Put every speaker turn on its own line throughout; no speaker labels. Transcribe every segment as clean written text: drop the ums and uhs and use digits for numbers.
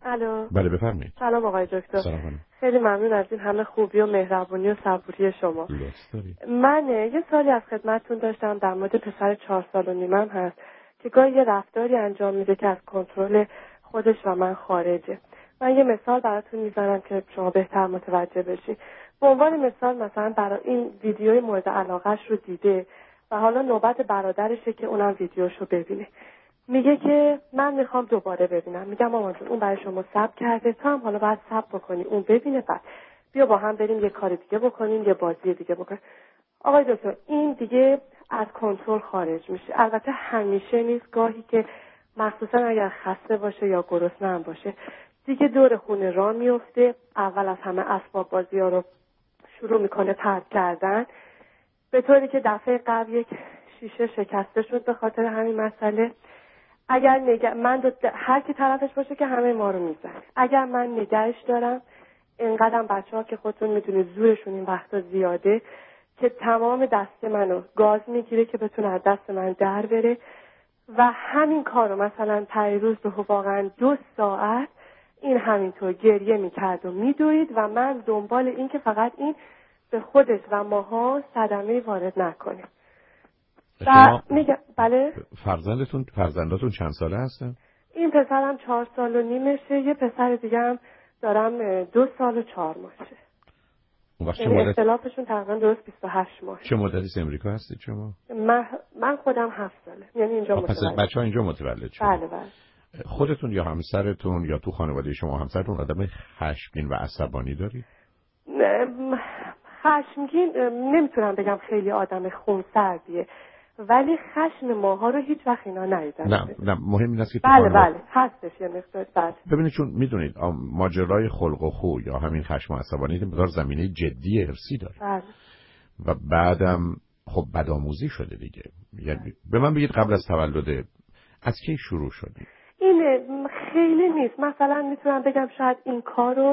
الو.
بله بفرمایید.
سلام آقای دکتر.
سلام.
خیلی ممنون از این همه خوبی و مهربونی و صبوری شما. من یه سالی از خدمتتون داشتم در مورد پسر 4 سال و نیمم هست که گاهی یه رفتاری انجام میده که از کنترل خودش و من خارجه. من یه مثال براتون میزنم که شما بهتر متوجه بشین. به عنوان مثال مثلا برای این ویدیوی مورد علاقهش رو دیده و حالا نوبت برادرشه که اونم ویدیوشو ببینه. میگه که من میخوام دوباره ببینم. میگم مامان جون اون برای شما صبر کرده، تو هم حالا باید صبر بکنی اون ببینه، بعد بیا با هم بریم یه کار دیگه بکنیم، یه بازی دیگه بکنیم. آقای دکتر این دیگه از کنترل خارج میشه. البته همیشه نیست، گاهی که مخصوصا اگر خسته باشه یا گرسنه هم باشه دیگه دور خونه راه میفته. اول از همه اسباب بازی ها رو شروع میکنه پرت کردن، به طوری که دفعه قبل یک شیشه شکسته شد به خاطر همین مسئله. اگر من هر کی طرفش باشه که همه ما رو میزنه. اگر من نگهش دارم، اینقدر بچه‌ها که خودتون میدونید زورشون این وقتا زیاده که تمام دست منو گاز میگیره که بتونه از دست من در بره و همین کارو مثلا پریروز واقعا 2 ساعت این همینطور گریه میکرد و میدوید و من دنبال این که فقط این به خودش و ماها صدمه وارد نکنه. میگم بله.
فرزنداتون چند ساله هستن؟
این پسرم 4 سال و نیمشه، یه پسر دیگه هم دارم 2 سال و 4 ماهشه. یعنی اختلافشون تقریبا درست 28 ماه.
چه مدتی امریکا هستید شما؟
من خودم 7 ساله، یعنی اینجا متولد.
پس بچه‌ها اینجا متولد شدن.
بله بله.
خودتون یا همسرتون یا تو خانواده شما همسرتون آدم خشمگین و عصبانی دارید؟
خشمگین نمیتونم بگم، خیلی آدم خونسردیه، ولی خشم ماها رو هیچ وقت اینا ندیدن.
نه مهم این است که
بله هستش یه مقدار.
ببینید چون میدونید ماجرای خلق و خو یا همین خشم و عصبانیت مقدار زمینه جدی ارثی داره.
بله.
و بعدم خب بدآموزی شده دیگه. یعنی به من بگید قبل از تولد از کی شروع شده؟
این خیلی نیست. مثلا میتونم بگم شاید این کارو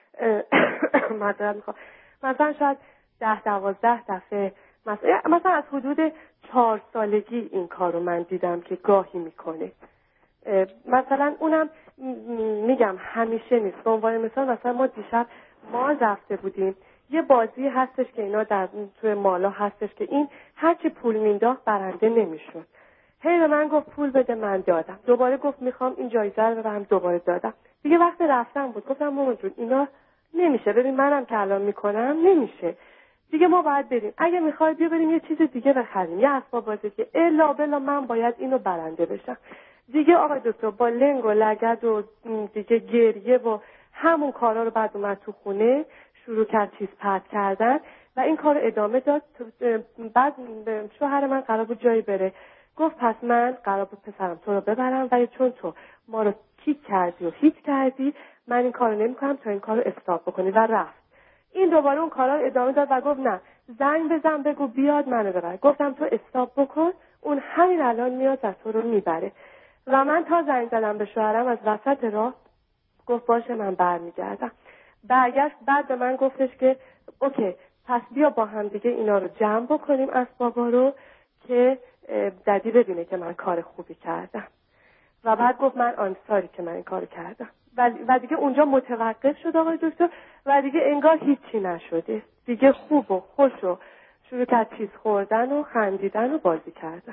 مثلا شاید 10-12 دفعه مثلا از حدود 4 سالگی این کارو من دیدم که گاهی میکنه. مثلا اونم میگم همیشه نیست. به عنوان مثلا ما دیشب رفته بودیم یه بازی هستش که اینا در توی مالا هستش که این هرچی پول مینداخت برنده نمیشد. هی به من گفت پول بده، من دادم. دوباره گفت میخوام این جایزه رو ببرم، دوباره دادم. دیگه وقت رفتن بود گفتم مامان جون اینا نمیشه، ببین منم که الان میکنم نمیشه دیگه، ما باید بریم. اگه میخوای بیا بریم یه چیز دیگه بخریم، یه اسباب بازی که الا بلا من باید اینو برنده بشم. دیگه آقای دکتر با لنگ و لگد و دیگه گریه و همون کارا رو بعد اومد تو خونه شروع کرد چیز پرت کردن و این کار ادامه داد. بعد شوهر من قرار بود جایی بره، گفت پس من قرار بود پسرم تو رو ببرم ولی چون تو ما رو کیک کردی و هیت کردی من این کارو نمی‌کنم تا این کارو استاپ بکنی و رفت. این دوباره اون کارا ادامه داد و گفت نه زنگ بزن بگو بیاد منو ببر. گفتم تو استاپ بکن، اون همین الان میاد و تو رو میبره. و من تا زنگ زدم به شوهرم از وسط راه گفت باشه من برمیگردم. برگشت بعد به من گفتش که اوکی پس بیا با هم دیگه اینا رو جمع بکنیم اسبابا رو که دادی ببینه که من کار خوبی کردم. و بعد گفت من آنساری که من این کار کردم و دیگه اونجا متوقف شد آقای دکتر و دیگه انگار هیچی نشده، دیگه خوب و خوش و شروع کرد چیز خوردن و خندیدن و بازی کردن.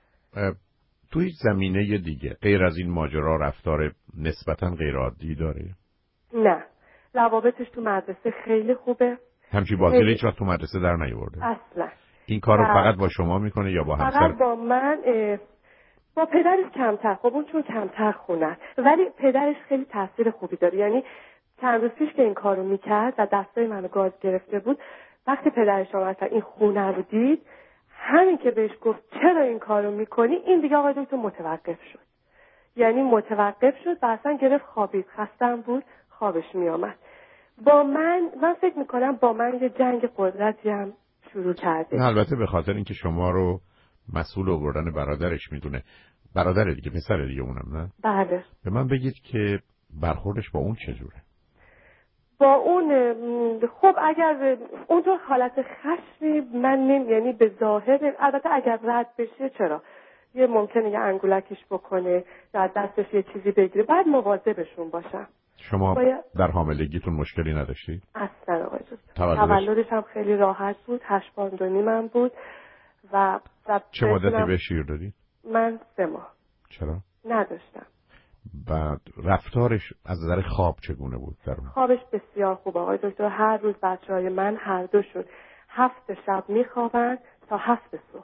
توی زمینه دیگه غیر از این ماجرا رفتار نسبتاً غیر عادی داره؟
نه، روابطش تو مدرسه خیلی خوبه.
همچی بازی هیچ وقت تو مدرسه در نیاورده؟
اصلا.
این کارو فقط با شما میکنه یا با همسر؟
فقط با من. با پدرش کمتر، خب اون چون کمتر خونه، ولی پدرش خیلی تاثیر خوبی داره. یعنی چند روز پیش که این کارو میکرد و دستای منو گاز گرفته بود، وقتی پدرش آمد این خونه رو دید، همین که بهش گفت چرا این کارو میکنی، این دیگه آقای دکتر متوقف شد. یعنی متوقف شد و اصلا گرفت خوابید، خستم بود خوابش میامد. با من فکر میکنم با من یه جنگ قدرتی هم شروع کرده.
البته به خاطر اینکه شما رو مسئول آوردن برادرش میدونه. برادر دیگه، پسر دیگه اونم، نه؟
بله.
به من بگید که برخوردش با اون چجوره؟
با اون خب اگر اونطور حالت خشمی من یعنی به ظاهر، البته اگر رد بشه چرا، یه ممکنه یه انگولکش بکنه یا از دستش یه چیزی بگیره، باید مواظبشون باشم.
شما در حاملگیتون مشکلی نداشتید؟
اصلا آقای دکتر. تولدش هم خیلی راحت بود، 8 پوند و نیمم بود و
چه مدتی به شیر دادید؟
من 3 ماه.
چرا؟
نداشتم.
بعد رفتارش از نظر خواب چگونه بود در اون؟
خوابش بسیار خوب آقای دکتر. هر روز بچه‌های من هر دوشون 7 شب میخوابن تا 7 صبح.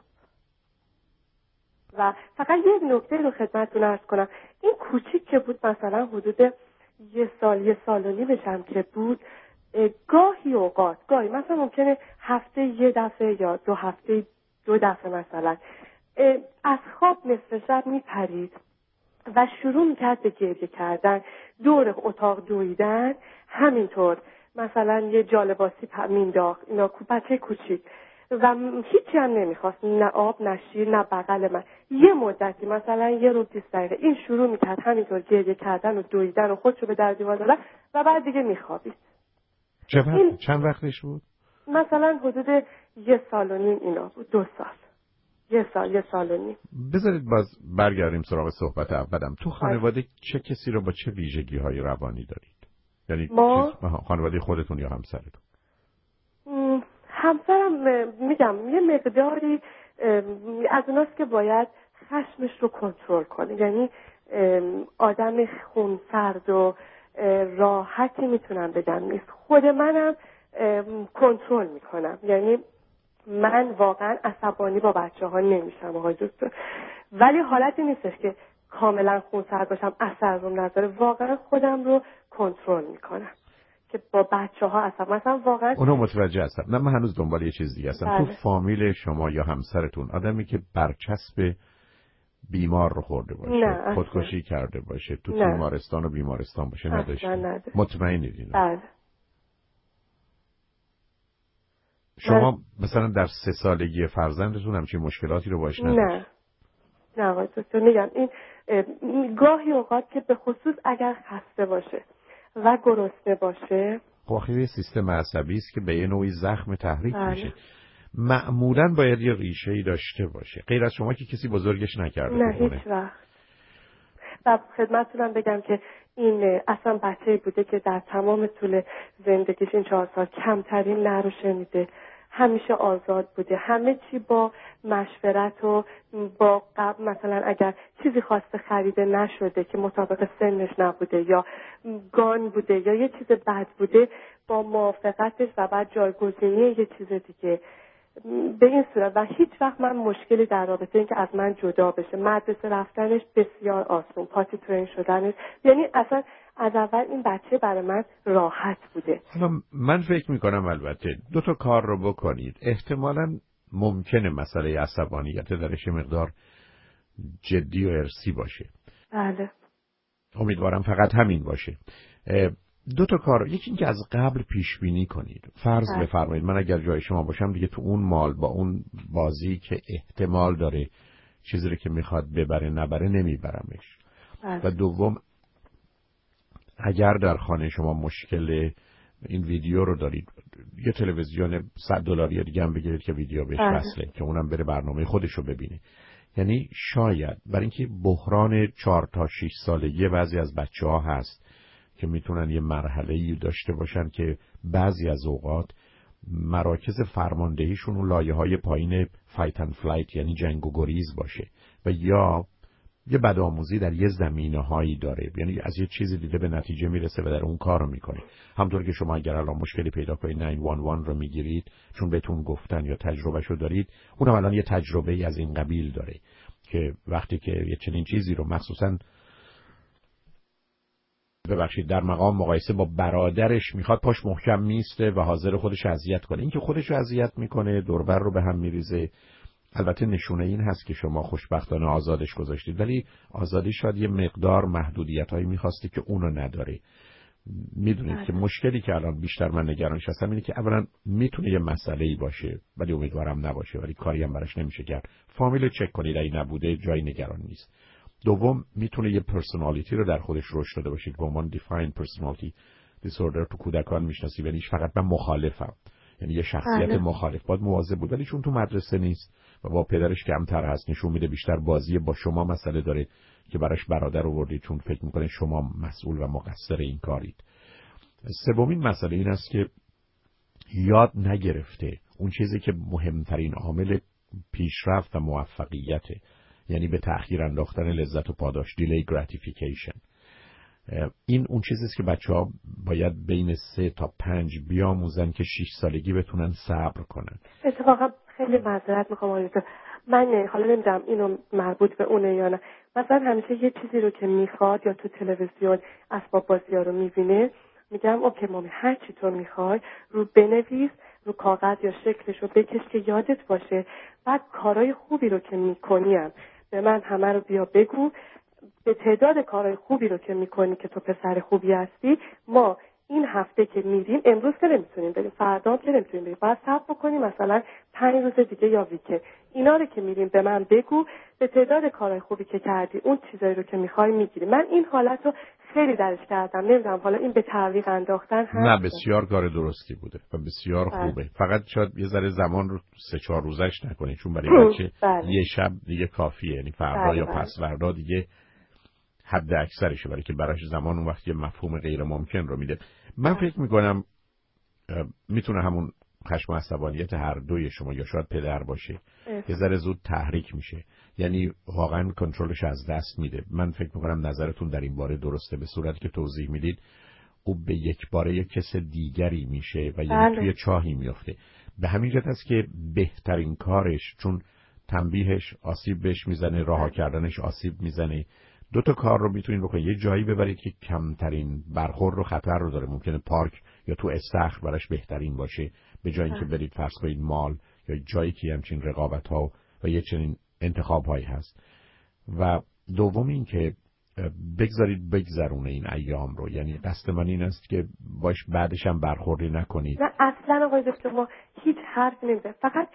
و فقط یک نکته رو خدمتتون عرض کنم، این کوچیک که بود مثلا حدود 1 سال و نیمشم که بود، گاهی مثلا ممکنه هفته 1 دفعه یا 2 هفته 2 دفعه مثلا از خواب نصف شب میپرید و شروع میکرد به گریه کردن، دور اتاق دویدن، همینطور مثلا یه جالباسی مینداخت، اینا بچه کوچیک و هیچی هم نمیخواست، نه آب نه شیر نه بغل من. یه مدتی مثلا 1 رو 20 دقیقه این شروع میکرد همینطور گریه کردن و دویدن و خودشو به در دیوار زدن و بعد دیگه میخوابید.
چند وقتش بود؟
مثلا حدود 1 سال و نیم اینا بود، 2 سال. 1 سال و نیم.
بذارید باز برگردیم سراغ صحبت اولم. تو خانواده چه کسی رو با چه ویژگی‌های روانی دارید؟ یعنی خانواده خودتون یا همسرتون؟
همسرم میگم یه مقداری از اوناست که باید خشمش رو کنترل کنه، یعنی آدم خونسرد و راحتی میتونم بگم نیست. خود منم کنترل میکنم، یعنی من واقعا عصبانی با بچه‌ها نمیشم آقای دکتر، ولی حالتی نیستش که کاملا خونسرد باشم، اثر رو نداره، واقعا خودم رو کنترل میکنم که با بچه‌ها اصلا مثلا واقعا
اونو متوجه هستم. نه من هنوز دنبال یه چیز دیگه هستم. تو فامیل شما یا همسرتون آدمی که برچسب بیمار رو خورده باشه، خودکشی کرده باشه، تو تیمارستان و بیمارستان باشه نداشته؟ مطمئنید اینو؟
بله.
شما مثلا در 3 سالگی فرزندتون همچین مشکلاتی رو باش نداشت؟
نه آقای دکتر، میگم این گاهی اوقات که به خصوص اگر خسته باشه و گرسنه باشه،
خب یه سیستم عصبی است که به یه نوعی زخم تحریک میشه. معمولاً باید یه ریشه‌ای داشته باشه. غیر از شما که کسی بزرگش نکرده.
نه هیچ وقت. و خدمتتونم بگم که این اصلا بچه‌ای بوده که در تمام طول زندگیش این 4 سال کمترین نه رو شنیده، همیشه آزاد بوده، همه چی با مشورت و با قبل مثلا اگر چیزی خواسته خریده نشده که مطابق سنش نبوده یا گان بوده یا یه چیز بد بوده، با موافقتش و بعد جایگزینی یه چیز دیگه به این صورت. و هیچ وقت من مشکلی در رابطه این که از من جدا بشه. مدرسه رفتنش بسیار آسون، پاتی ترین شدنش، یعنی اصلا از اول این بچه برای من راحت بوده.
من فکر میکنم البته 2 تا کار رو بکنید. احتمالاً ممکنه مسئله عصبانیت درش مقدار جدی و ارثی باشه.
بله.
امیدوارم فقط همین باشه. 2 تا کار، یکی این که از قبل پیش بینی کنید. فرض بفرمایید من اگر جای شما باشم دیگه تو اون مال با اون بازی که احتمال داره چیزی رو که میخواد ببره نبره نمیبرمش. و دوم اگر در خانه شما مشکل این ویدیو رو دارید، یه تلویزیون $100 دیگه هم بگیرید که ویدیو بهش وصله که اونم بره برنامه خودش رو ببینه. یعنی شاید برای اینکه بحران 4 تا 6 سالگی بعضی از بچه‌ها هست که میتونن یه مرحله‌ای داشته باشن که بعضی از اوقات مراکز فرماندهیشون و لایه‌های پایین فایت اند فلایت یعنی جنگ و گریز باشه و یا یه بدآموزی در یه زمینه‌هایی داره، یعنی از یه چیزی دیده به نتیجه میرسه و در اون کار رو میکنه. همونطور که شما اگر الان مشکلی پیدا کنید 911 رو میگیرید چون بهتون گفتن یا تجربهشو دارید، اونم الان یه تجربه‌ای از این قبیل داره که وقتی که یه چنین چیزی رو مخصوصاً در مقام مقایسه با برادرش میخواد پاش محکم میسته و حاضر خودش اذیت کنه، این که خودش رو اذیت میکنه دوربر رو به هم میریزه. البته نشونه این هست که شما خوشبختانه آزادش گذاشتید، ولی آزادی شاید یه مقدار محدودیت‌هایی میخواستی که اونو نداره. میدونید که مشکلی که الان بیشتر من نگرانش هستم اینه که اولا میتونه یه مسئله‌ای باشه ولی امیدوارم نباشه، ولی کاری هم براش نمیشه کرد. فامیل چک کنید اگه نبوده جای نگران نیست. دوم میتونه یه پرسونالیتی رو در خودش رشد داده باشه که به عنوان دیفاین پرسونالیتی دیسوردر تو کودکان میشناسید، یعنی فقط من مخالفم یعنی یه شخصیت مخالف باید مواظب بود، ولی چون تو مدرسه نیست و با پدرش کمتر هست، نشون میده بیشتر بازی با شما مسئله داره که براش برادر آوردید چون فکر میکنه شما مسئول و مقصر این کارید. سومین مسئله این است که یاد نگرفته اون چیزی که مهمترین عامل پیشرفت و موفقیته، یعنی به تأخیر انداختن لذت و پاداش، دیلی گراتیفیکیشن. این اون چیزی است که بچه‌ها باید بین 3 تا 5 بیاموزن که 6 سالگی بتونن صبر کنن.
اتفاقا خیلی معذرت میخوام آقای دکتر، من حالا نمیدونم اینو مربوط به اونه یا نه، مثلا همیشه یه چیزی رو که میخواد یا تو تلویزیون اسباب بازی‌ها رو میبینه، میگم اوکی مامی هر چی تو میخوای رو بنویس، رو کاغذ یا شکلش رو بکش که یادت باشه، بعد کارهای خوبی رو که میکنیم به من همه رو بیا بگو، به تعداد کارهای خوبی رو که میکنی که تو پسر خوبی هستی، ما این هفته که میریم، امروز که نمیتونیم بریم، فردا که نمیتونیم بریم، باید صبر بکنیم مثلا 5 روز دیگه یا ویکند، اینا رو که میریم به من بگو، به تعداد کارهای خوبی که کردی اون چیزایی رو که میخوای میگیری. من این حالت رو خیلی درش کردم، نمیدونم حالا این به تعویق انداختن هست.
نه بسیار کار درستی بوده و بسیار خوبه، فقط شاید یه ذره زمان رو 3-4 روزش نکنی، چون برای بچه یه شب دیگه کافیه، یعنی فردا یا پس فردا دیگه حد اکثرشه، برای که براش زمان اون وقت یه مفهوم غیر ممکن رو میده. من فکر میکنم میتونه همون خشم و عصبانیت هر دوی شما یا شاید پدر باشه یه ذره زود تحریک میشه، یعنی واقعا کنترلش از دست میده. من فکر میکنم نظرتون در این باره درسته، به صورتی که توضیح میدید او به یک باره یک کس دیگری میشه و یعنی توی چاهی میفته. به همین جهت است که بهترین کارش، چون تنبیهش آسیب بهش میزنه، رها کردنش آسیب میزنه، 2 تا کار رو میتونید بکنید. یه جایی ببرید که کمترین برخورد و خطر رو داره، ممکنه پارک یا تو استخر براش بهترین باشه، به جای اینکه برید فرض کنید مال یا جایی که همچین رقابت ها و یه چنین انتخاب هایی هست. و دوم این که بگذارید بگذرونه این ایام رو، یعنی قصد من این است که باش بعدش هم برخوردی نکنید.
نه اصلا آقای دکتر ما هیچ حرف نمیزنیم، فقط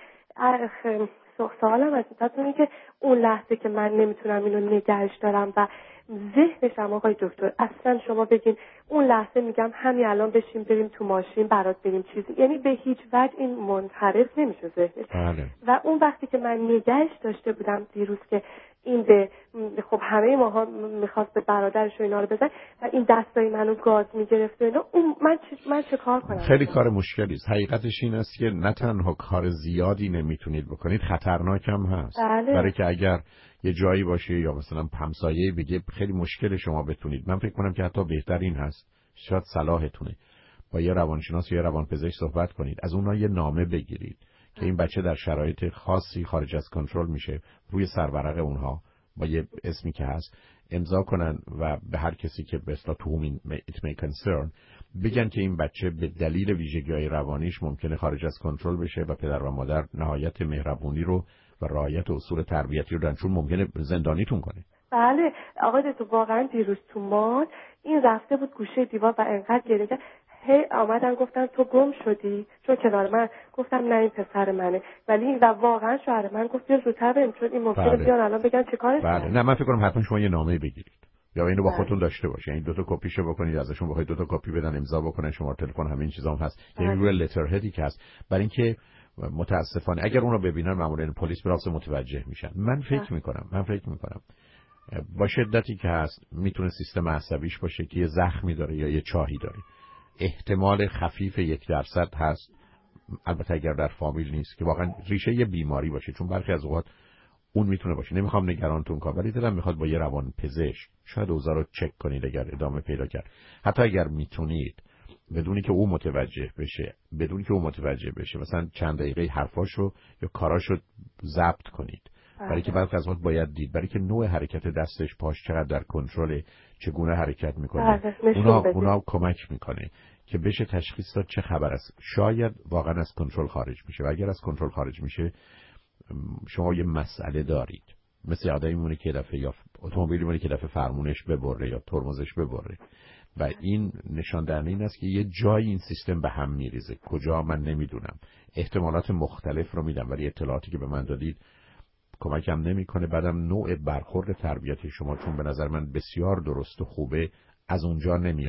سوالم از اینه که اون لحظه که من نمیتونم اینو نگهش دارم و ذهنشم آقای دکتر، اصلا شما بگین اون لحظه میگم همین الان بشیم بریم تو ماشین برات بریم چیزی، یعنی به هیچ وجه این منحرف نمیشه ذهنش. و اون وقتی که من نگهش داشته بودم دیروز که این به خب همه ماها میخواست به برادرش و اینا رو بزن و این دستای منو گاز میگرفت و اینا، اون من چه کار کنم؟
خیلی کار مشکلی است. حقیقتش این است که نه تنها کار زیادی نمیتونید بکنید، خطرناک هم هست. برای که اگر یه جایی باشه یا مثلا همسایه بگه خیلی مشکل شما بتونید، من فکر کنم که حتی بهتر این هست، شاید صلاحتونه با یه روانشناس یا یه روانپزشک صحبت کنید، از اونها یه نامه بگیرید که این بچه در شرایط خاصی خارج از کنترل میشه، روی سرورق اونها با یه اسمی که هست امضا کنن و به هر کسی که به اصطلاح to whom it may concern بگن که این بچه به دلیل ویژگی‌های روانیش ممکنه خارج از کنترل بشه و پدر و مادر نهایت مهربونی رو و رعایت اصول تربیتی رو دارن، چون ممکنه زندانیتون کنه.
بله آقای دکتر، واقعا دیروز تو مال این رفته بود گوشه دیوار و انقدر گریه کرد، هی آمدن گفتن تو گم شدی، چون کنار من گفتم نه این پسر منه، ولی و واقعا شوهر من گفت بیا زودتر بریم چون این ممکنه بیان الان بگن چه کارش کردی.
نه من فکر کنم حتما شما یه نامه بگیرید یا اینو با خودتون داشته باشید، یعنی 2 تا کپیشو بکنید، ازشون بخواید 2 تا کپی بدن امضا بکنن، شماره تلفن همین چیزام هست، یعنی روی لتر هدی که هست، برای اینکه متاسفانه اگر اون رو ببینن مامورین پلیس براس متوجه میشن. من فکر میکنم با شدتی که هست میتونه سیستم عصبیش باشه که یه زخمی داره یا یه چاهی داره، احتمال خفیف 1% هست، البته اگر در فامیل نیست، که واقعا ریشه یه بیماری باشه، چون برخی از اوقات اون میتونه باشه. نمیخوام نگرانتون کنم، ولی دلم میخواد با یه روان پزشک شاید اوضاع رو چک کنید اگر ادامه پیدا کرد، حتی اگر میتونید بدونی که او متوجه بشه مثلا چند دقیقه حرفاشو یا کاراشو ضبط کنید، برای که برخی از وقت باید دید، برای که نوع حرکت دستش پاش چقدر در کنترل، چگونه حرکت میکنه، اونا کمک میکنه که بشه تشخیص داد چه خبر است. شاید واقعا از کنترل خارج میشه و اگر از کنترل خارج میشه شما یه مسئله دارید، مثل آدمی مونه که دفعه یا اتومبیلی مونه که دفعه فرمونش ببره یا ترمزش ببره و این نشان دهنده این است که یه جایی این سیستم به هم میریزه، کجا من نمیدونم. احتمالات مختلف رو میدم ولی اطلاعاتی که به من دادید کمکم نمیکنه. بعدم نوع برخورد تربیتی شما چون به نظر من بسیار درست و خوبه از اونجا نمیاد.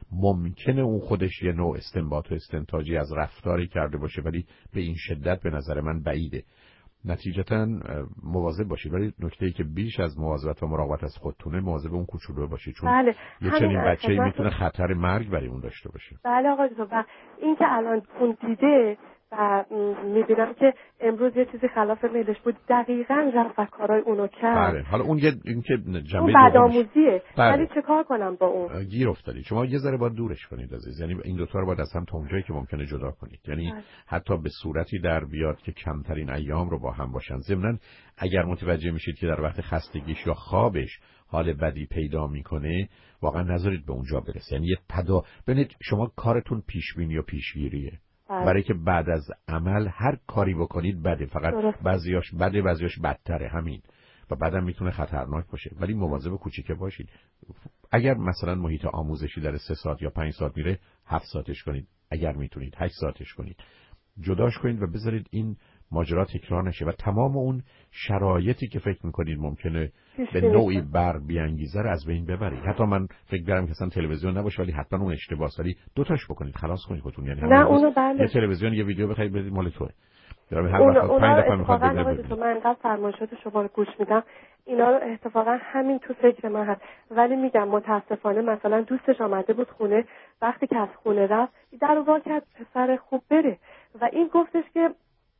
ممکنه اون خودش یه نوع استنباط و استنتاجی از رفتاری کرده باشه، ولی به این شدت به نظر من بعیده. نتیجتاً مواظب باشید، ولی نکته‌ای که بیش از مواظبت و مراقبت از خودتونه، مواظب اون کوچولو باشید، چون
بله.
یه چنین بچه‌ای میتونه خطر مرگ برای اون داشته باشه.
بله آقای دکتر، و این که الان اون دیده و میبینم که امروز یه چیزی خلاف میلش بود، دقیقاً رفت و کارای اونو کرد.
بله. حالا اون این که جنبه
بدآموزیه،
بله.
ولی چه کار کنم با اون؟
گیر افتادی. شما یه ذره باید دورش کنید عزیز، یعنی این دوتا رو باید از هم تا اونجایی که ممکنه جدا کنید، یعنی حتی به صورتی در بیاد که کمترین ایام رو با هم باشن. ضمناً اگر متوجه میشید که در وقت خستگیش یا خوابش حال بدی پیدا میکنه، واقعا نذارید به اونجا برسه. یعنی یه ببینید شما کارتون پیشبینی و پیشگیریه، برای که بعد از عمل هر کاری بکنید بده، فقط بعضیاش بده بعضیاش بدتره، همین، و بعدم میتونه خطرناک باشه. ولی مواظب کوچیکه باشید. اگر مثلا محیط آموزشی در 3 ساعت یا 5 ساعت میره، 7 ساعتش کنید، اگر میتونید 8 ساعتش کنید، جداش کنید و بذارید این ماجرا تکرار نشه و تمام اون شرایطی که فکر میکنید ممکنه به نوعی بر بیانگیزه رو از بین ببرید. حتی من فکر دارم که اصلا تلویزیون نباشه، ولی حتما اون اشتباهه، ولی دوتاش بکنید، خلاص کنید خودتون. یعنی
نه اونو بله،
یه تلویزیون یه ویدیو بخرید بدید مال توئه. هر
اون
وقت 5 دفعه میخواد
ببینید. من انقدر فرمایشات شما رو گوش میدم، اینا رو اتفاقا همین تو فکر من هست، ولی میگم متاسفانه مثلا دوستش آمده بود خونه، وقتی که از خونه رفت در رو وا کرد پسر خوب بره و این گفتش که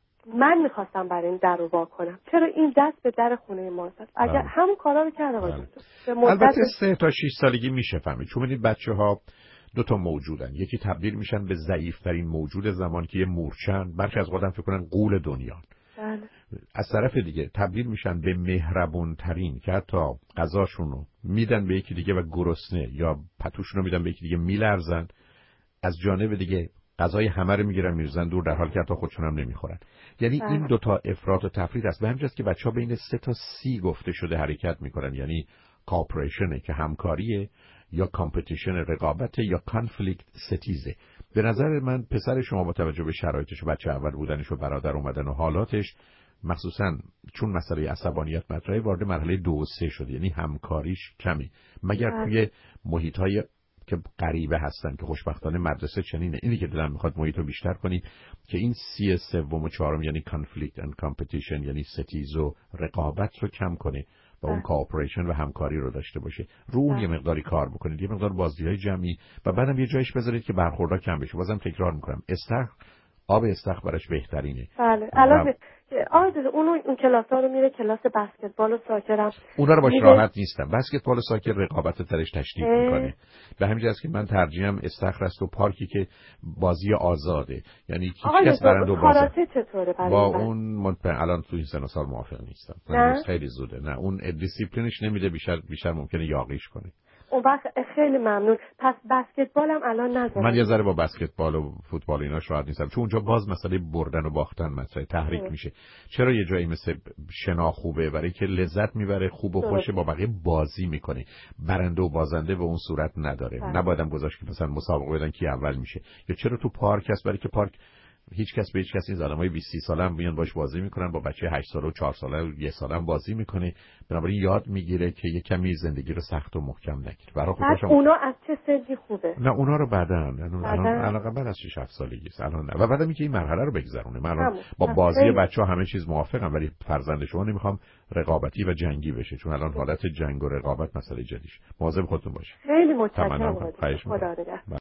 من میخواستم برای این در رو وا کنم، چرا این دست به در خونه ما زد؟ اگر همون کارا رو کرده باشه.
البته 3 تا 6 سالگی میشه فهمید، چون ببینید بچه‌ها 2 موجودن، یکی تبدیل میشن به ضعیف‌ترین موجود زمان که یه مورچن، برخی از خودم فکر کنن غول دنیان.
بله.
از طرف دیگه تبدیل میشن به مهربونترین که حتی غذاشونو میدن به یکی دیگه و گرسنه یا پتوشونو میدن به یکی دیگه میلرزن، از جانب دیگه غذای همه رو میگیرن میریزن دور، در حالی که حتی خودشون هم نمیخورن. یعنی این 2 افراط و تفرید است. به همین جاست که بچه‌ها بین 3 تا 30 گفته شده حرکت میکنن، یعنی کاپریشن که همکاریه، یا کامپتیشن رقابت، یا کانفلیکت ستیزه. به نظر من پسر شما با توجه به شرایطش و بچه اول بودنش و برادر اومدن و حالاتش، مخصوصا چون مسئله عصبانیت مطرحه، وارد مرحله 2 و 3 شده، یعنی همکاریش کمی، مگر توی محیط‌های که غریبه هستن که خوشبختانه مدرسه چنینه. اینی که دلم میخواد محیط رو بیشتر کنید که این سی سوم و چهارم، یعنی کانفلیکت اند کامپتیشن، یعنی ستیز و رقابت رو کم کنه و اون کوآپریشن و همکاری رو داشته باشه. رو اون یه مقداری کار بکنید، یه مقدار بازی‌های جمعی، و بعدم یه جایش بذارید که برخوردها کم بشه. بازم تکرار میکنم، آب استخر برش بهترینه.
بله. الان اون کلاس‌ها رو میره، کلاس بسکتبال و ساکر هم
اونا رو باش راحت نیستم. بسکتبال و ساکر رقابت درش تشدید میکنه. به همین جاست که من ترجیحم استخر است و پارکی که بازی آزاده، یعنی هیچ کس برنده و بازه.
چطوره
با اون الان تو این سن و سال موافق نیستم. من خیلی زوده. نه، اون دیسیپلینش نمیده، بیشتر ممکنه یاغیش کنه.
اون وقت خیلی ممنون. پس بسکتبال هم الان نذارم.
من یه ذره با بسکتبال و فوتبال اینا شاید نیستم، چون اونجا باز مسئله بردن و باختن مطرحه، تحریک میشه. چرا یه جایی مثل شنا خوبه؟ برای که لذت میبره، خوب و خوشه، با بقیه بازی میکنه. برنده و بازنده به اون صورت نداره. نبایدم گذاشت که مثلا مسابقه بدن کی اول میشه. یا چرا تو پارک هست؟ برای که پارک هیچ کس به هیچ کس این آدمای 20 30 ساله هم میان باش بازی میکنن، با بچه 8 ساله و 4 ساله و 1 ساله هم بازی میکنه. بنابراین یاد میگیره که یه کمی زندگی رو سخت و محکم نگیره. برای خودش
اونا از چه سنی خوبه؟
نه، اونا رو الان بعد از 6 7 سالگی است الان نه. و بعدم اینکه این مرحله رو بگذرونه. من الان با بازی بچه‌ها همه چیز موافقم، ولی فرزند شما نمیخوام رقابتی و جنگی بشه، چون الان حالت جنگ و رقابت مسئله جدیشه. مواظب خودتون باشید.
خیلی متشکرم. خدا نگهدار.